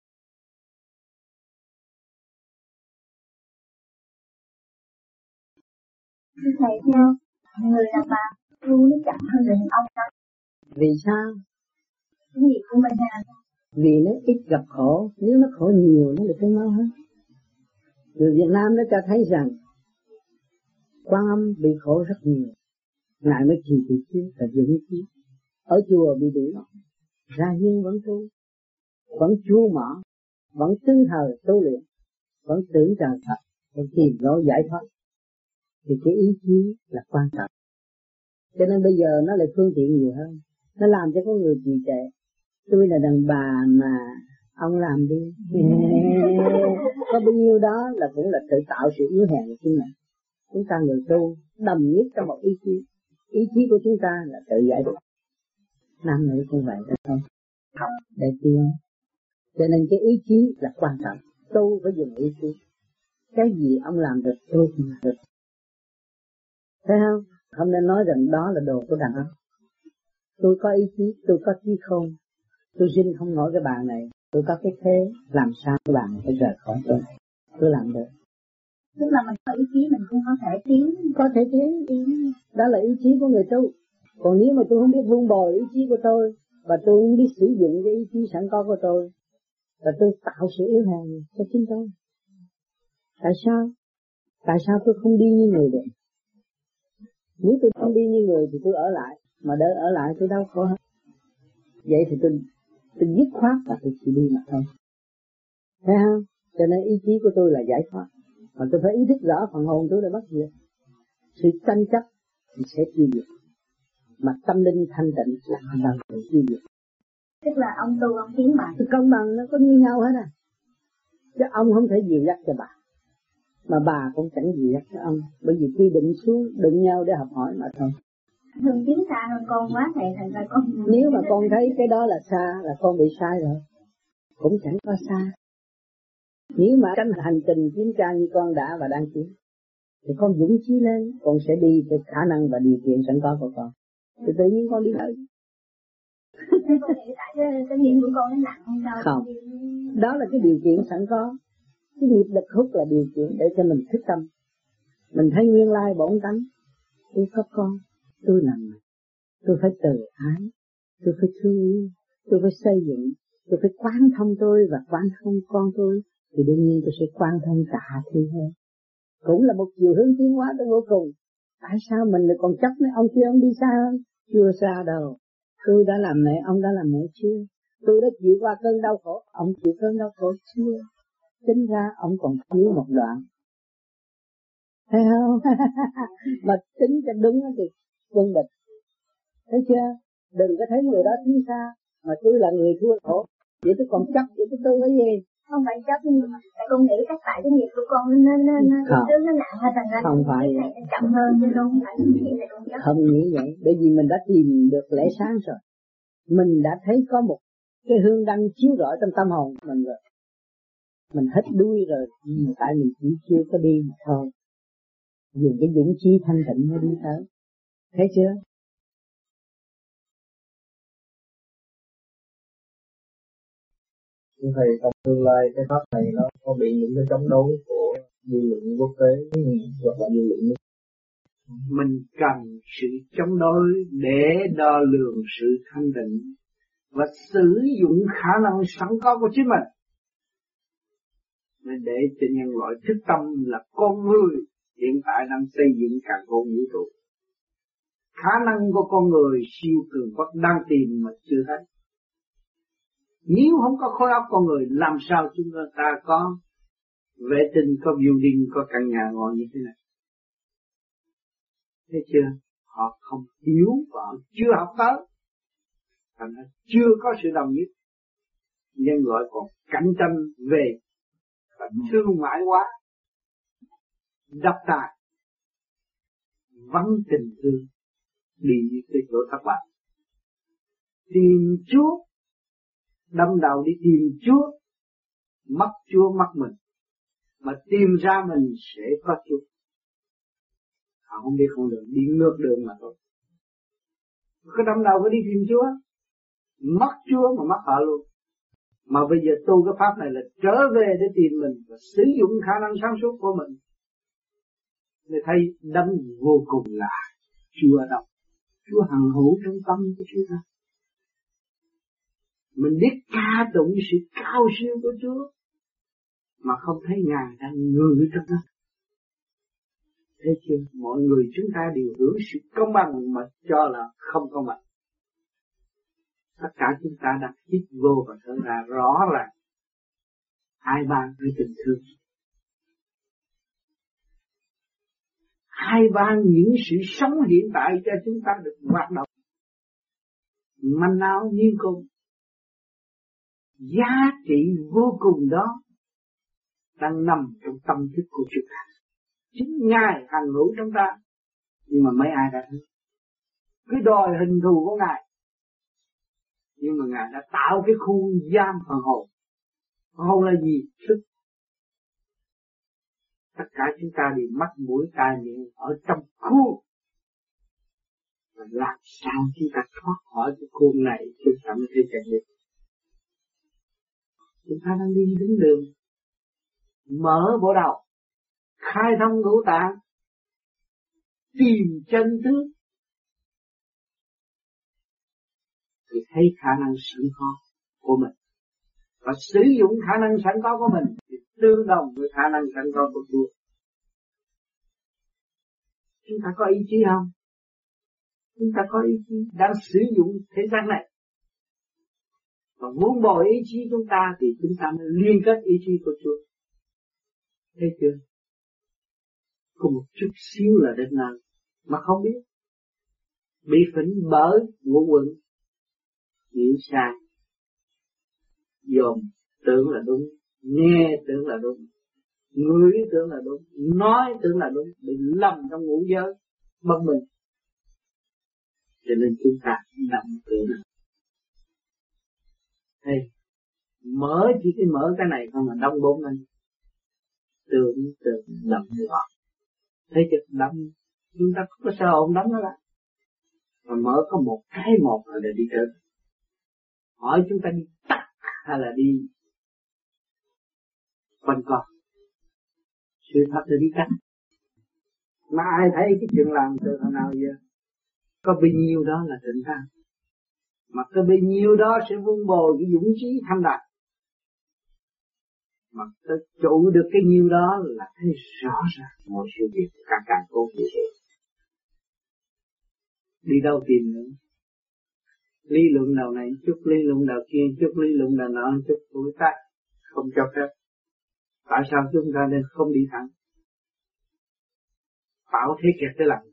Thưa thầy, theo người đàn bà tu nó chậm hơn người đàn ông đó. Vì sao? Cái nghiệp của mình là Vì nó ít gặp khổ, nếu nó khổ nhiều nó được cái mau hết. Người Việt Nam nó cho thấy rằng Quan Âm bị khổ rất nhiều, ngài mới trì trì chứ và dưỡng chứ. Ở chùa bị đuổi, ra hiên vẫn tu, vẫn chu mỏ, vẫn tinh thờ tu luyện, vẫn tưởng trời thật, vẫn tìm lối giải thoát. Thì cái ý chí là quan trọng. Cho nên bây giờ nó lại phương tiện nhiều hơn, nó làm cho có người trì trệ. Tôi là đàn bà mà ông làm đi. Có bao nhiêu đó là cũng là tự tạo sự yếu hèn của chính mình. Chúng ta người tu đầm nhất trong một ý chí. Ý chí của chúng ta là tự giải được. Nam nữ cũng vậy đó thôi. Học để tiến. Cho nên cái ý chí là quan trọng. Tu phải dùng ý chí. Cái gì ông làm được tôi cũng làm được. Thấy không? Không nên nói rằng đó là đồ của đàn ông. Tôi có ý chí, tôi có trí khôn. Tôi sinh không nổi cái bàn này, tôi có cái thế, làm sao cái bàn này phải rời khỏi tôi làm được. tức là mình có ý chí mình cũng có thể tiến. Có thể tiến, đó là ý chí của người tu. Còn nếu mà tôi không biết vun bồi ý chí của tôi, và tôi không biết sử dụng cái ý chí sẵn có của tôi, và tôi tạo sự yếu hèn cho chính tôi. Tại sao? Tại sao tôi không đi như người được? Nếu tôi không đi như người thì tôi ở lại, mà đỡ ở lại tôi đau khổ hết. Vậy thì tôi dứt khoát và tôi chỉ đi mà thôi. Thấy không? Cho nên ý chí của tôi là giải thoát. Mà tôi phải ý thức rõ phần hồn tôi là bất diệt. Sự tranh chấp thì sẽ tiêu diệt. Mà tâm linh thanh tịnh là không bao giờ tiêu diệt. Tức là ông tu ông tiến mà. Công bằng nó có như nhau hết à. Chứ ông không thể dìu dắt cho bà. Mà bà cũng chẳng dìu dắt cho ông. Bởi vì quy định xuống đụng nhau để học hỏi mà thôi. Thường tiến xa hơn con quá thầy, thành ra con. Nếu mà con thấy cái đó là xa là con bị sai rồi. Cũng chẳng có xa. Nếu mà trong hành trình chiến tranh như con đã và đang chiến, thì con dũng chí lên, con sẽ đi với khả năng và điều kiện sẵn có của con. Thì tự nhiên con đi tới. Con nghĩ tại cái nghiệp của con nó nặng hơn sao? Không, đó là cái điều kiện sẵn có. Cái nghiệp lực hút là điều kiện để cho mình thức tâm. Mình thấy nguyên lai bổn tánh. Tôi có con, tôi làm này. Tôi phải từ ái, tôi phải thương yêu, tôi phải xây dựng, tôi phải quán thông tôi và quán thông con tôi. Thì đương nhiên tôi sẽ quan thông cả thế hơn. Cũng là một chiều hướng tiến hóa tới vô cùng. Tại sao mình lại còn chấp với ông kia ông đi xa hơn? Chưa xa đâu. Tôi đã làm mẹ, ông đã làm mẹ chưa? Tôi đã chịu qua cơn đau khổ, ông chịu cơn đau khổ chưa? Tính ra ông còn thiếu một đoạn. Thấy không? Mà tính cho đúng thì quân địch. Thấy chưa? Đừng có thấy người đó thiếu xa, mà tôi là người thua khổ. Vậy tôi còn chấp, vậy tôi cái gì? Không phải chấp, nhưng mà con nghĩ các tại cái nghiệp của con nên nó nặng hơn, thành ra không phải cái này nó chậm hơn, chứ không phải nghĩ là con chấp. Không nghĩ vậy, bởi vì mình đã tìm được lẽ sáng rồi. Mình đã thấy có một cái hương đăng chiếu rọi trong tâm hồn của mình rồi. Mình hết đuôi rồi, nhưng tại mình chỉ chưa có đi mà thôi. Dùng cái dũng chí thanh tịnh mới đi tới. Thấy chưa? Thầy, trong tương lai cái pháp này nó có bị những cái chống đối của dư luận quốc tế hoặc là dư luận? Mình cần sự chống đối để đo lường sự thanh định và sử dụng khả năng sẵn có của chính mình. Nên để cho nhân loại thức tâm là con người hiện tại đang xây dựng càn khôn vũ trụ. Khả năng của con người siêu cường quốc đang tìm mà chưa thấy. Nếu không có khối óc con người, làm sao chúng ta có vệ tinh, có building, có căn nhà ngon như thế này? Thấy chưa? Họ không hiểu và họ chưa học tới, thành ra chưa có sự đồng nhất. Nhân loại còn cạnh tranh về và thương mại hóa, độc tài, vắng tình thương, đi tới chỗ thất bại. Tìm Chúa, đâm đầu đi tìm Chúa, mất Chúa mất mình, mà tìm ra mình sẽ có Chúa. Họ không biết con đường, đi ngược đường mà thôi. Có đâm đầu có đi tìm Chúa, mất Chúa mà mất họ luôn. Mà bây giờ tu cái pháp này là trở về để tìm mình và sử dụng khả năng sáng suốt của mình. Để thấy đấng vô cùng là Chúa ở đâu? Chúa hằng hữu trong tâm của chúng ta. Mình biết ca tụng sự cao siêu của Chúa mà không thấy Ngài đang ngự trong đó. Thấy chưa? Mọi người chúng ta đều hưởng sự công bằng mà cho là không công bằng. Tất cả chúng ta đã hít vô và thở ra rõ ràng. Hai ban với tình thương. Hai ban những sự sống hiện tại cho chúng ta được hoạt động. Manh áo nghiêng cùng. Giá trị vô cùng đó đang nằm trong tâm thức của chúng ta. Chính Ngài hằng hữu trong ta. Nhưng mà mấy ai đã thấy? Cứ đòi hình thù của Ngài. Nhưng mà Ngài đã tạo cái khu giam phần hồn. Phần hồn là gì? Thức. Tất cả chúng ta đều mắt mũi tai miệng ở trong khuôn. Và làm sao chúng ta thoát khỏi cái khuôn này chúng ta mới thấy chân lý. Chúng ta đang đi đứng đường. Mở bộ đầu. Khai thông ngũ tạng. Tìm chân tướng. Thì thấy khả năng sẵn có của mình. Và sử dụng khả năng sẵn có của mình thì tương đồng với khả năng sẵn có của Chúa. Chúng ta có ý chí không? Chúng ta có ý chí đang sử dụng thế gian này. Và muốn bồi ý chí chúng ta thì chúng ta mới liên kết ý chí của Chúa. Thấy chưa? Có một chút xíu là đến nơi mà không biết. Bị phỉnh bởi ngũ quẩn. Nghĩ sai. Dòm tưởng là đúng. Nghe tưởng là đúng. Ngửi tưởng là đúng. Nói tưởng là đúng. Bị lầm trong ngũ giới. Bất minh. Cho nên chúng ta nằm tưởng. Hey, mở chỉ cái mở cái này không mà đông bốn anh. Tưởng lầm được. Thấy chật đâm. Chúng ta có sơ hồn đấm nó lại. Mà mở có một cái một là đi tới. Hỏi chúng ta đi tắt hay là đi quanh co. Sự thật là đi tắt. Mà ai thấy cái chuyện làm từ hồi nào giờ? Có bấy nhiêu đó là tịnh tham. Mà có bấy nhiêu đó sẽ vun bồi cái dũng chí tham đạt. Mà ta trụ được cái nhiêu đó là thấy rõ ràng mọi sự việc càng cố như thế. Đi đâu tìm nữa? Lý luận đầu này chút, lý luận đầu kia chút, lý luận đầu nọ chút, tuổi tác không cho phép. Tại sao chúng ta nên không đi thẳng? Tạo thế kẹt cái lặng.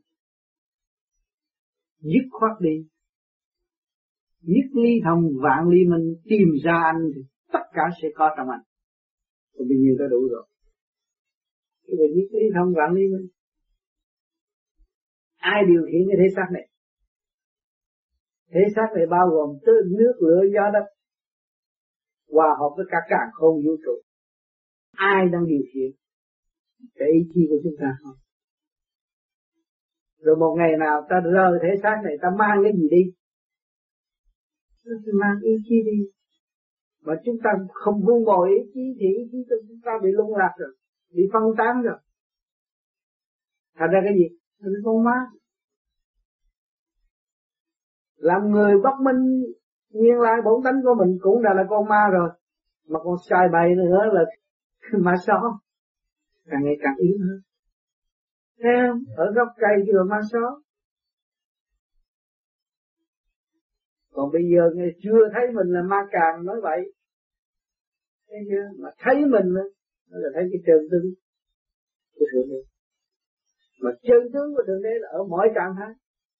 Dứt khoát đi. Nhất ly thông vạn ly minh, tìm ra anh thì tất cả sẽ có trong anh. Còn bao nhiêu đã đủ rồi. Cái việc nhất ly thông vạn ly minh. Ai điều khiển cái thể xác này? Thế xác này bao gồm nước, lửa, gió, đất, hòa hợp với cả càn khôn vũ trụ. Ai đang điều khiển? Cái ý chí của chúng ta không? Rồi một ngày nào ta rời thể xác này, ta mang cái gì đi? Ta mang ý chí đi. Mà chúng ta không buông bồi ý chí thì ý chí của chúng ta bị lung lạc rồi, bị phân tán rồi. Thành ra cái gì? Thành ra con ma. Làm người bất minh nguyên lai bổn tánh của mình cũng đã là con ma rồi. Mà còn sai bày nữa là mà sao càng ngày càng yếu hơn. Thấy không? Ở gốc cây vừa ma só. Còn bây giờ ngày chưa thấy mình là ma càng nói vậy. Thấy chưa? Mà thấy mình nó là thấy cái chân tướng của Thượng Đế. Mà chân tướng của Thượng Đế là ở mọi trạng thái.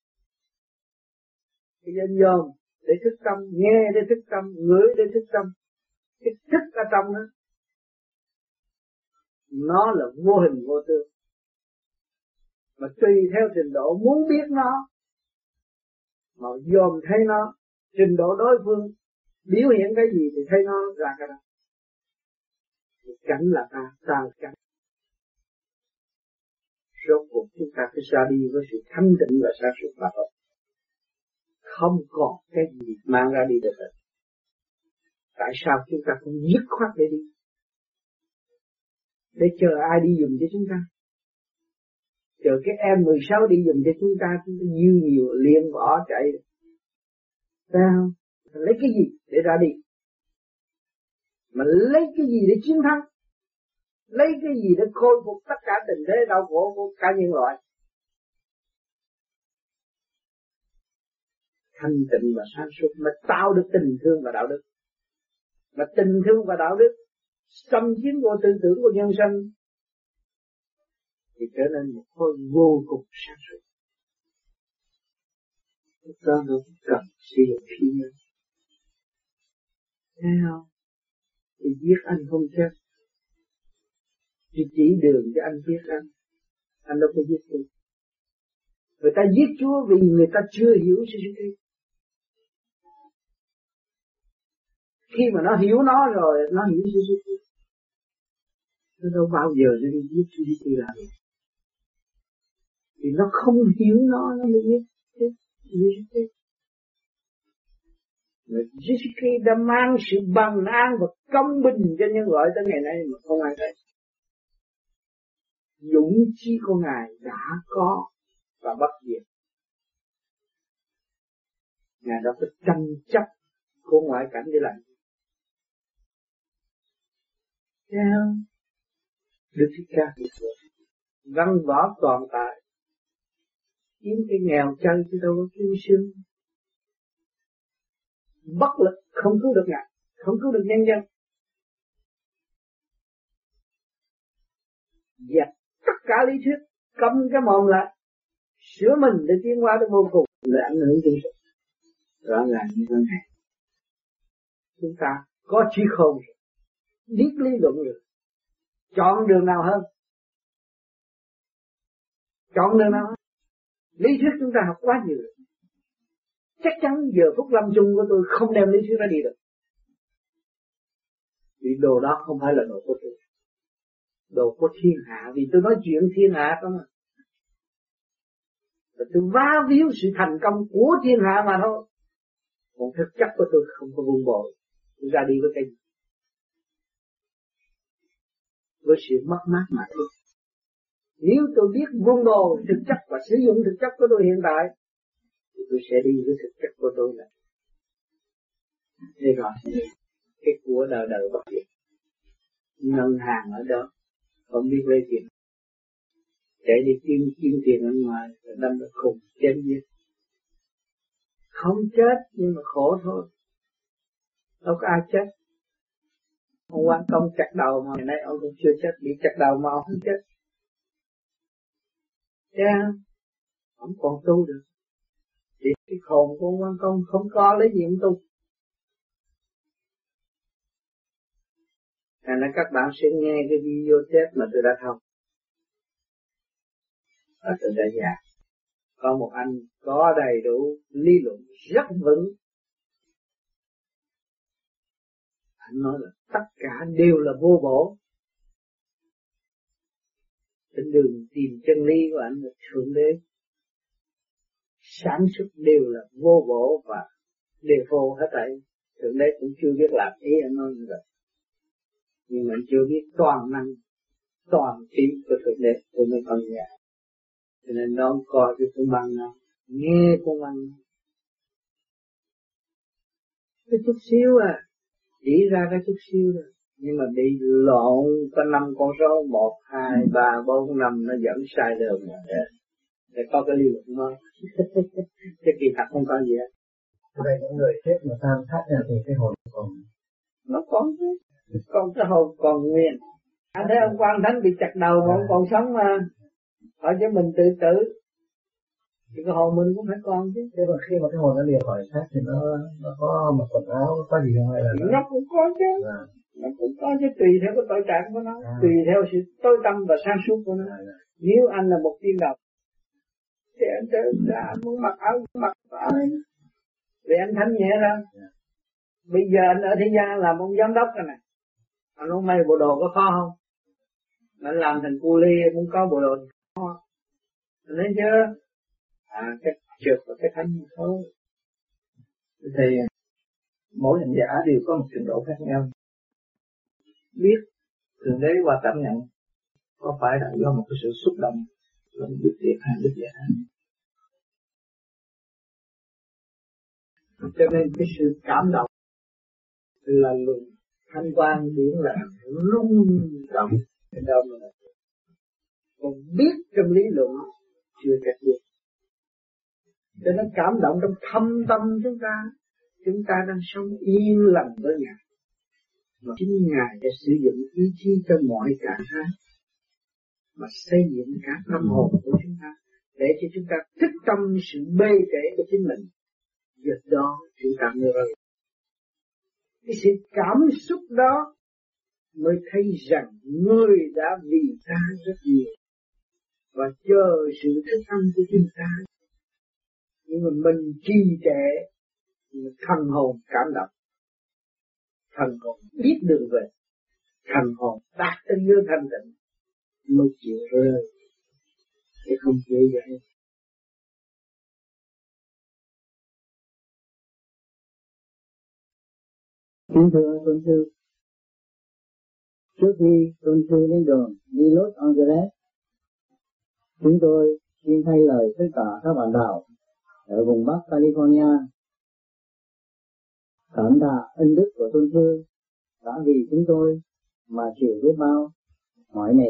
Cái dân dòm để thức tâm, nghe để thức tâm, ngửi để thức tâm. Cái thức ở trong đó nó là vô hình vô tướng. Mà tùy theo trình độ muốn biết nó, mà dòm thấy nó, trình độ đối phương biểu hiện cái gì thì thấy nó ra cái đó. Cảnh là ta cảnh. Rốt cuộc chúng ta phải ra đi với sự thanh tịnh và sáng suốt mà thôi. Không còn cái gì mang ra đi được hết. Tại sao chúng ta không dứt khoát để đi? Để chờ ai đi dùng cho chúng ta? Chờ cái em 16 đi dùng cho chúng ta dư nhiều liền bỏ chạy. Phải không? Lấy cái gì để ra đi? Mà lấy cái gì để chiến thắng? Lấy cái gì để khôi phục tất cả tình thế đau khổ của cả nhân loại? Thanh tịnh và sáng suốt mới tạo được tình thương và đạo đức. Mà tình thương và đạo đức xâm chiếm vô tư tưởng của nhân sinh thì trở nên một khối vô cùng sáng suốt. Đó nó cần siêu phi nhân. Thấy không? Thì giết anh không chết. Chỉ đường cho anh giết anh đâu có giết tôi. Người ta giết Chúa vì người ta chưa hiểu sự Christ. Khi mà nó hiểu nó rồi, nó hiểu sự Christ. Nó đâu bao giờ nó đi giết Chúa đi làm gì. Vì nó không hiểu nó mới giết Christ. Mà Jesus Christ đã mang sự bằng an và công bình cho nhân loại tới ngày nay mà không ai thấy. Dũng chí của Ngài đã có và bất diệt. Ngài đã có tranh chấp của ngoại cảnh để làm. Theo Đức Thích Ca văn võ toàn tài, kiếm cái nghèo chân chứ đâu có kiếm xương. Bất lực không cứu được Ngài, không cứu được nhân dân. Dẹp tất cả lý thuyết, câm cái mồm lại, sửa mình để tiến hóa đến vô cùng, để ảnh hưởng chúng sinh. Rõ ràng như thế này. Chúng ta có trí khôn rồi, biết lý luận rồi, chọn đường nào hơn? Chọn đường nào hơn? Lý thuyết chúng ta học quá nhiều rồi. Chắc chắn giờ phút lâm chung của tôi không đem lý thuyết ra đi được. Vì đồ đó không phải là đồ của tôi. Đồ của thiên hạ, vì tôi nói chuyện thiên hạ không à. Và tôi vá víu sự thành công của thiên hạ mà thôi. Còn thực chất của tôi không có vun bồi. Tôi ra đi với cái gì? Với sự mất mát mà thôi. Nếu tôi biết vun bồi thực chất và sử dụng thực chất của tôi hiện tại, thì tôi sẽ đi với thực chất của tôi là. Thế rồi, cái của đời đời bất diệt. Ngân hàng ở đó, không biết lấy tiền. Chạy đi kiếm tiền ở ngoài, rồi đâm ra khùng, chém giết. Không chết, nhưng mà khổ thôi. Đâu có ai chết. Ông Quan Công chặt đầu mà ngày nay ông cũng chưa chết, bị chặt đầu mà ông không chết. Ông còn tu được. Chỉ cái hồn của ông Quan Công không có lấy gì ông tu. Nên các bạn sẽ nghe cái video test mà tôi đã thông. Ở tôi đã già. Có một anh có đầy đủ lý luận rất vững. Anh nói là tất cả đều là vô bổ. Trên đường tìm chân lý của anh là Thượng Đế. Sản xuất đều là vô bổ và đều vô hết thảy. Thượng Đế cũng chưa biết làm ý anh nói như vậy. Nhưng mà anh chưa biết toàn năng, toàn trí của Thượng Đế của mấy con nhà. Cho nên nó coi cái con băng nó, nghe con băng nó. Cái chút xíu à, chỉ ra cái chút xíu rồi. Nhưng mà bị lộn có 5 con số 1, 2, 3, 4, 5 nó dẫn sai đường rồi. Để có cái lý luận đó. Cái kỳ thật không có gì hết. Vậy những người chết mà tan thoát ra thì cái hồn còn nó còn chứ, còn cái hồn còn nguyên. Anh thấy ông Quan Thánh bị chặt đầu mà ông còn sống mà, hỏi cho mình tự tử thì cái hồn mình cũng phải còn chứ. Thế mà khi mà cái hồn nó lìa khỏi xác thì nó có một quần áo có gì không, hay là nó cũng có chứ. Nó cũng có chứ, tùy theo cái tội trạng của nó, tùy theo sự tối tâm và sáng suốt của nó. Nếu anh là một tiên đồng thì anh sẽ anh muốn mặc áo mặc áo vì anh thanh nhẹ ra. Bây giờ anh ở thế gian làm ông giám đốc rồi này, anh không may bộ đồ có khó không? Anh làm thành cu ly cũng có bộ đồ khó. Anh thấy chưa? Cái trượt và cái thanh thôi. Thì mỗi hành giả đều có một trình độ khác nhau. Biết Thượng Đế qua cảm nhận có phải là do một cái sự xúc động là biết thiệt hay biết giả. Cho nên cái sự cảm động là luồng thanh quan biển là rung động cái đâu mà còn biết trong lý luận chưa cách biết. Cho nên cảm động trong thâm tâm chúng ta đang sống yên lặng với Ngài. Mà chính Ngài đã sử dụng ý chí cho mọi cả hai mà xây dựng cả tâm hồn của chúng ta để cho chúng ta thức tâm sự bê trễ của chính mình. Việc đó chúng ta mới rồi. Cái sự cảm xúc đó mới thấy rằng người đã vì ta rất nhiều và chờ sự thức tâm của chúng ta. Nhưng mà mình trì trệ, thần hồn cảm động, thần hồn biết đường về, thần hồn đạt tới nơi thanh tịnh mới chịu rơi, chứ không dễ dàng. Kính thưa Tôn Sư, trước khi Tôn Sư lên đường đi Los Angeles, chúng tôi xin thay lời tất cả các bạn đạo ở vùng Bắc California cảm tạ ân đức của Tôn Sư đã vì chúng tôi mà chịu biết bao mỏi mệt.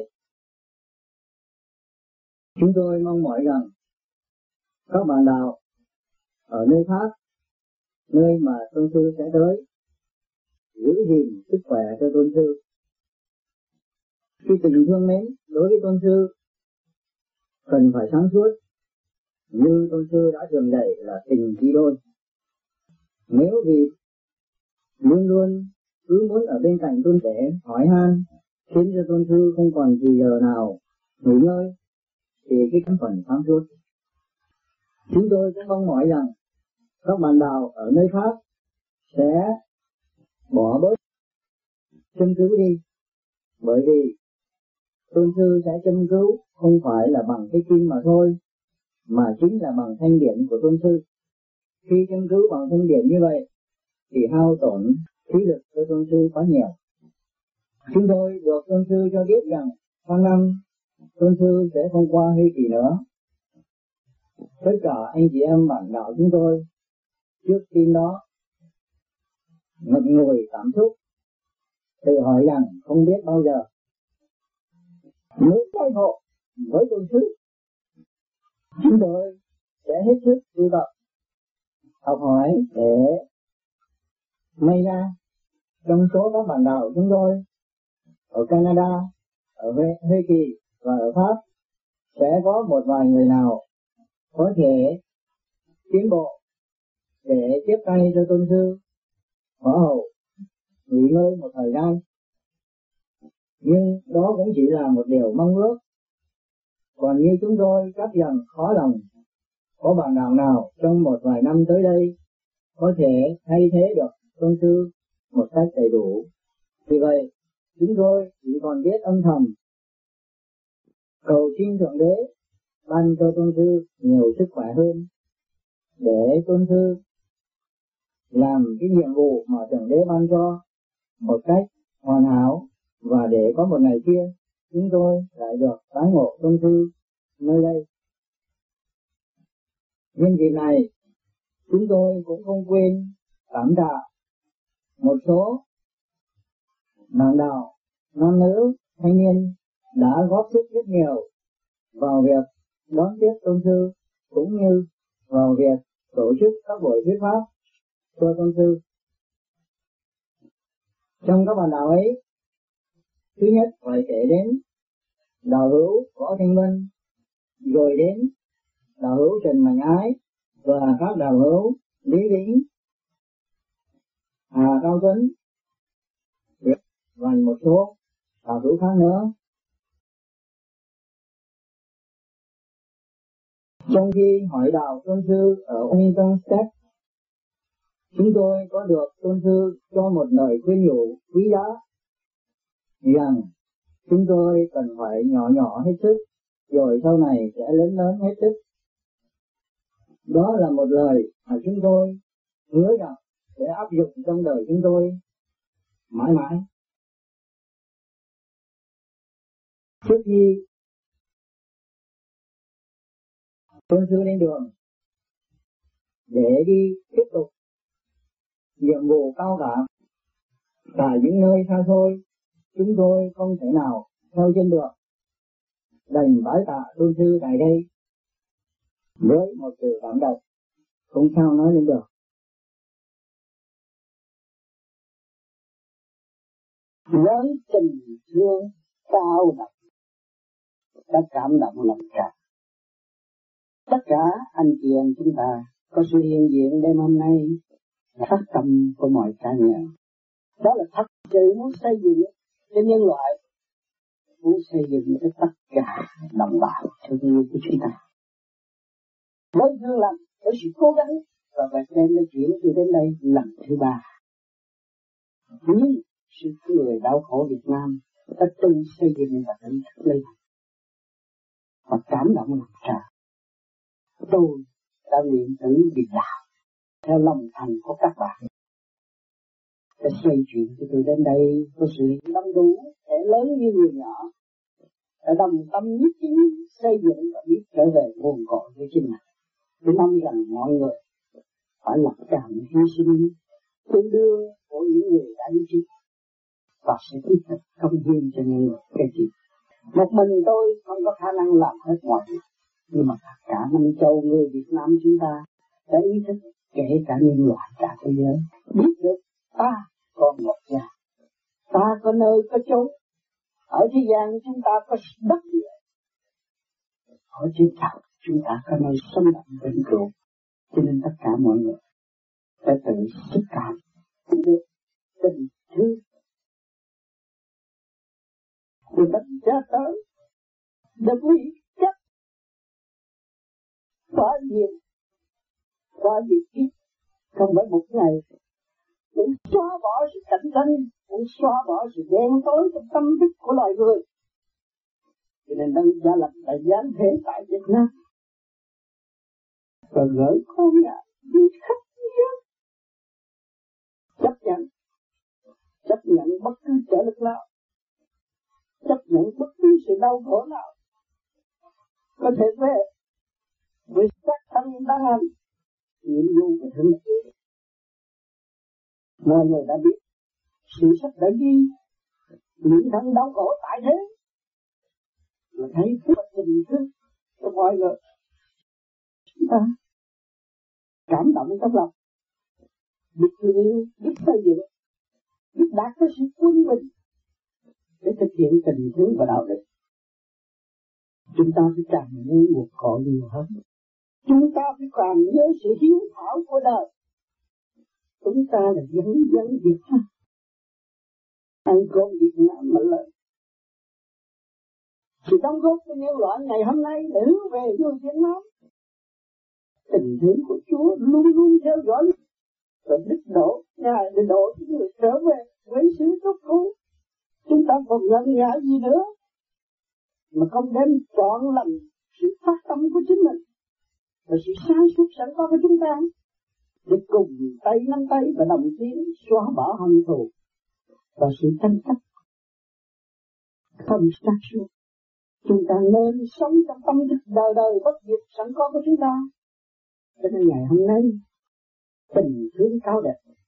Chúng tôi mong mỏi rằng các bạn đạo ở nơi khác, nơi mà Tôn Sư sẽ tới, giữ gìn sức khỏe cho Tôn Sư. Khi tình thương mến đối với Tôn Sư cần phải sáng suốt, như Tôn Sư đã thường dạy là tình chí đôi. Nếu vì luôn luôn cứ muốn ở bên cạnh Tôn Trẻ hỏi han khiến cho Tôn Sư không còn thì giờ nào nghỉ ngơi thì cái phần sáng suốt. Chúng tôi cũng mong mỏi rằng các bạn đạo ở nơi khác sẽ bỏ bớt châm cứu đi, bởi vì Tôn Sư sẽ châm cứu không phải là bằng cái kim mà thôi, mà chính là bằng thanh điển của Tôn Sư. Khi châm cứu bằng thanh điển như vậy thì hao tổn khí lực của Tôn Sư quá nhiều. Chúng tôi được Tôn Sư cho biết rằng sang năm Tôn Sư sẽ không qua Huy Kỳ nữa. Tất cả anh chị em bạn đạo chúng tôi trước tin đó ngập ngùi cảm xúc, tự hỏi rằng không biết bao giờ nếu tái ngộ với Tôn Sư. Chúng tôi sẽ hết sức tu tập, học hỏi để may ra trong số các bạn đạo chúng tôi ở Canada, ở Hoa Kỳ và ở Pháp sẽ có một vài người nào có thể tiến bộ để tiếp tay cho Tôn Sư hỏa hậu nghỉ ngơi một thời gian. Nhưng đó cũng chỉ là một điều mong ước. Còn như chúng tôi chắc rằng khó lòng có bạn đạo nào trong một vài năm tới đây có thể thay thế được Tôn Sư một cách đầy đủ. Vì vậy, chúng tôi chỉ còn biết âm thầm cầu xin Thượng Đế ban cho Tôn Sư nhiều sức khỏe hơn, để Tôn Sư làm cái nhiệm vụ mà Thượng Đế ban cho một cách hoàn hảo, và để có một ngày kia chúng tôi lại được tái ngộ Tôn Sư nơi đây. Nhân dịp này, chúng tôi cũng không quên cảm tạ một số bạn đạo, nam nữ, thanh niên đã góp sức rất nhiều vào việc đón tiếp tôn sư cũng như vào việc tổ chức các buổi thuyết pháp cho tôn sư. Trong các bạn đạo ấy, thứ nhất phải kể đến đạo hữu Võ Thanh Vân, rồi đến đạo hữu Trần Mạnh Ái và các đạo hữu Lý Vĩnh, Hà Cao Tuấn và một số đạo hữu khác nữa. Trong khi hỏi đạo tôn sư ở Washington State, chúng tôi có được tôn sư cho một lời khuyên nhủ quý giá rằng chúng tôi cần phải nhỏ nhỏ hết sức, rồi sau này sẽ lớn lớn hết sức. Đó là một lời mà chúng tôi hứa rằng sẽ áp dụng trong đời chúng tôi mãi mãi. Trước khi tôn sư lên đường để đi tiếp tục nhiệm vụ cao cả tại những nơi xa xôi, chúng tôi không thể nào theo chân được, đành bái tạ tôn sư tại đây với một sự cảm động không sao nói lên được. Với tình thương cao đậm đã cảm động lòng cả. Tất cả anh chị em chúng ta có sự hiện diện đêm hôm nay là phát tâm của mọi cá nhân. Đó là thật sự muốn xây dựng cho nhân loại, muốn xây dựng cho tất cả đồng bào thương yêu của chúng ta. Với thương lành, với sự cố gắng và phải đem lên chuyện từ đến đây lần thứ 3. Nhưng sự người đau khổ Việt Nam đã tự xây dựng và tự thức lên và cảm động lòng trời. Tôi đã nguyện tử vì đạo theo lòng thành của các bạn để xây chuyện cho tôi đến đây có sự đông đủ kẻ lớn như người nhỏ đã đồng tâm nhất trí xây dựng và biết trở về nguồn cội của chính mình. Tôi mong rằng mọi người phải lập cảm hy sinh tương đương của những người đã đi trước và sẽ tiếp tục công hiến cho những người kế tiếp. Một mình tôi không có khả năng làm hết mọi việc, nhưng mà tất cả năm châu người Việt Nam chúng ta đã ý thức, kể cả nhân loại cả thế giới, biết được ta còn một nhà, ta có nơi có chốn. Ở thế gian chúng ta có đất địa, ở trên trời chúng ta có nơi sống động vĩnh cửu. Cho nên tất cả mọi người phải tự sức cảm được tình thương của đất cha tới được quy chất qua việc kiếp, không phải một ngày cũng xóa bỏ sự cạnh tranh, cũng xóa bỏ sự đen tối trong tâm thức của loài người. Cho nên Đấng Cha Lành đã giáng thế tại Việt Nam và gửi con Ngài đi khắp thế giới, chấp nhận bất cứ trở lực nào, chấp nhận bất cứ sự đau khổ nào có thể về với xác thân đang hành nhiệm vụ của Thượng Đế. Mọi người đã biết sự sách đã ghi những thân đau khổ tại thế là thấy phước tình thương cho mọi người. Chúng ta cảm động trong lòng, biết thương yêu, biết xây dựng, biết đạt tới sự quân bình để thực hiện tình thương và đạo đức. Chúng ta phải càng nhớ nguồn cội nhiều hơn. Chúng ta phải càng nhớ sự hiếu thảo của đời. Chúng ta là dân Việt Nam, ăn cơm Việt Nam mà lợi. Sự đóng góp của nhân loại ngày hôm nay để hướng về người Việt Nam. Tình thương của Chúa luôn luôn theo dõi và đức độ Ngài để độ những người trở về với sự tốt cứu. Chúng ta còn ngần ngại gì nữa mà không đem trọn lành sự phát tâm của chính mình và sự sáng suốt sẵn có của chúng ta để cùng tay nắm tay và đồng tiến xóa bỏ hận thù và sự tranh chấp không sáng suốt. Chúng ta nên sống trong tâm thức đời đời bất diệt sẵn có của chúng ta. Cho nên ngày hôm nay tình thương cao đẹp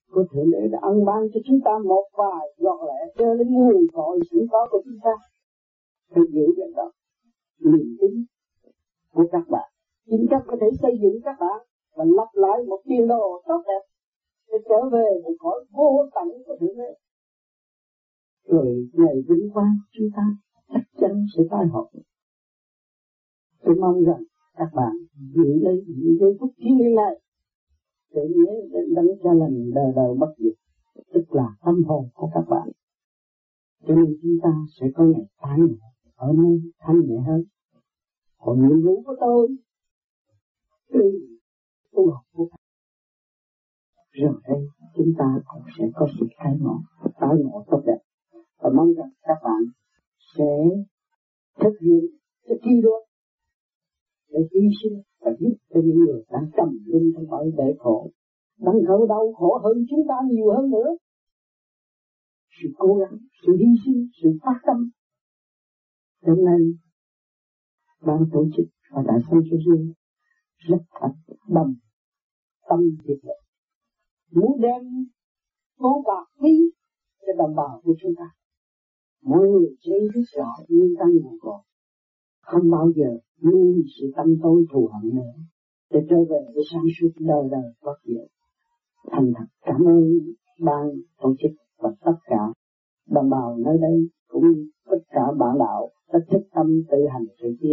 của Thượng Đế đã ân ban cho chúng ta một vài giọt lệ cho lên nguồn cội sẵn có của chúng ta. Phải giữ cái đó, niềm tin của các bạn. Chính các có thể xây dựng các bạn và lặp lại một tiền đồ tốt đẹp để trở về một cõi vô tận của Thượng Đế. Rồi ngày vinh quang chúng ta chắc chắn sẽ tai họp. Tôi mong rằng các bạn giữ lấy những giây phút thiêng liêng này để nhớ đến đấng Cha Lành đời đời bất diệt, tức là tâm hồn của các bạn. Cho nên chúng ta sẽ có ngày tái ngộ ở nơi thanh nhẹ hơn. Còn nhiệm vụ của tôi từ tu học của các rồi đây chúng ta cũng sẽ có sự tái ngộ tốt đẹp. Và mong rằng các bạn sẽ thực hiện cái thi đua để hy sinh và giúp cho những người đang trầm luân trong cõi bể khổ, đang khổ đau khổ hơn chúng ta nhiều hơn nữa. Sự cố gắng, sự hy sinh, sự phát tâm. Cho nên ban tổ chức và Đại Sanh Số Duyên rất thật đồng tâm việc lực, muốn đem món bạc quý cho đồng bào của chúng ta. Mọi người sẽ biết rõ nguyên căn nguồn cội, không bao giờ nuôi sự tâm tối thù hận nữa, để trở về với sáng suốt đời đời bất diệt. Thành thật cảm ơn ban tổ chức và tất cả đồng bào nơi đây cũng như tất cả bạn đạo đã thức tâm tự hành sự tiến.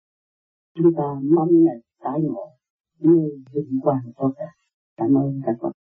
Chúng ta mong ngày tái ngộ như vinh quang tốt đẹp. Cảm ơn các bạn.